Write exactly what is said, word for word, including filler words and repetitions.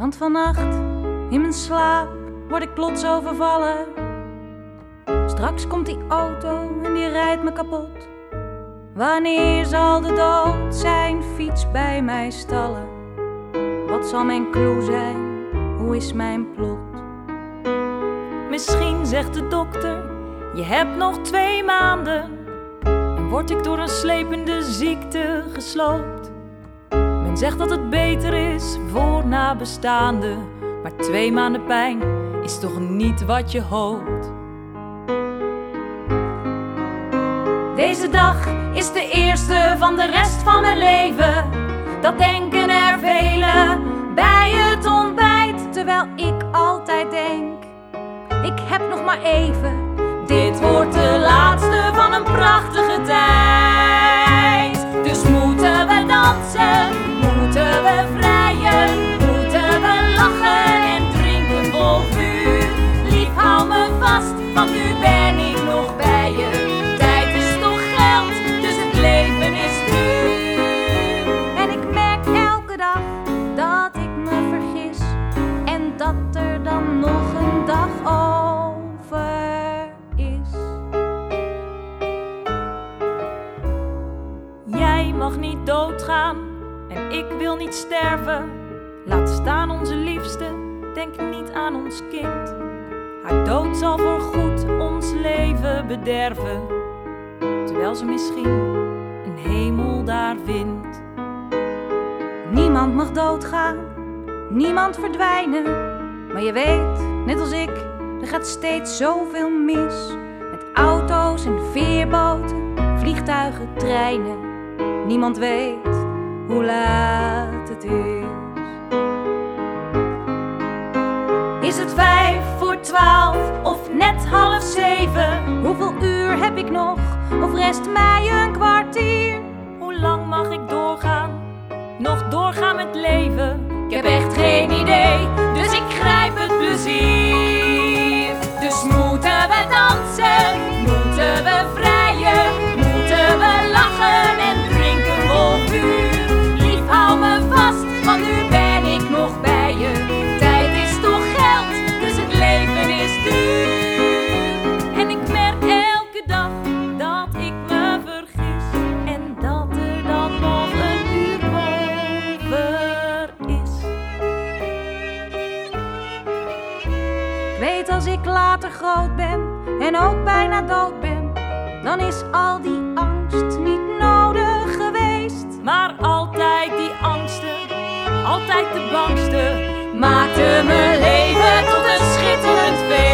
Want vannacht in mijn slaap word ik plots overvallen. Straks komt die auto en die rijdt me kapot. Wanneer zal de dood zijn fiets bij mij stallen? Wat zal mijn clue zijn? Hoe is mijn plot? Misschien zegt de dokter, je hebt nog twee maanden. En word ik door een slepende ziekte gesloopt. Men zegt dat het beter is voor nabestaanden. Maar twee maanden pijn is toch niet wat je hoopt. Deze dag is de eerste van de rest van mijn leven. Dat denken er velen bij het ontbijt. Terwijl ik altijd denk, ik heb nog maar even. Dit wordt de laatste van een prachtige tijd. Dus moeten we dansen, moeten we vrijen, moeten we lachen en drinken vol vuur. Lief, hou me vast, want nu ben ik nog bij je. Tijd is toch geld, dus het leven is duur. En ik merk elke dag dat ik me vergis. En dat er dan nog een dag over is. Jij mag niet doodgaan en ik wil niet sterven. Laat staan onze liefste, denk niet aan ons kind. Haar dood zal voorgoed ons leven bederven. Terwijl ze misschien een hemel daar vindt. Niemand mag doodgaan, niemand verdwijnen. Maar je weet, net als ik, er gaat steeds zoveel mis. Met auto's en veerboten, vliegtuigen, treinen. Niemand weet hoe laat het is. Is het vijf voor twaalf of net half zeven? Hoeveel uur heb ik nog of rest mij een kwartier? Hoe lang mag ik doorgaan, nog doorgaan met leven? Ik heb echt geen idee, dus ik grijp het plezier. Dus moeten we dansen, moeten we vrijen, moeten we lachen en drinken vol vuur. Lief, hou me vast, want nu ben ik nog bij je. Tijd is toch geld, dus het leven is duur. En ik merk elke dag dat ik me vergis. En dat er dan nog een uur over is. Ik weet als ik later groot ben en ook bijna dood ben, dan is al die angst niet nodig geweest. Maar altijd die angsten, altijd de bangste, Maakte mijn leven tot een schitterend feest.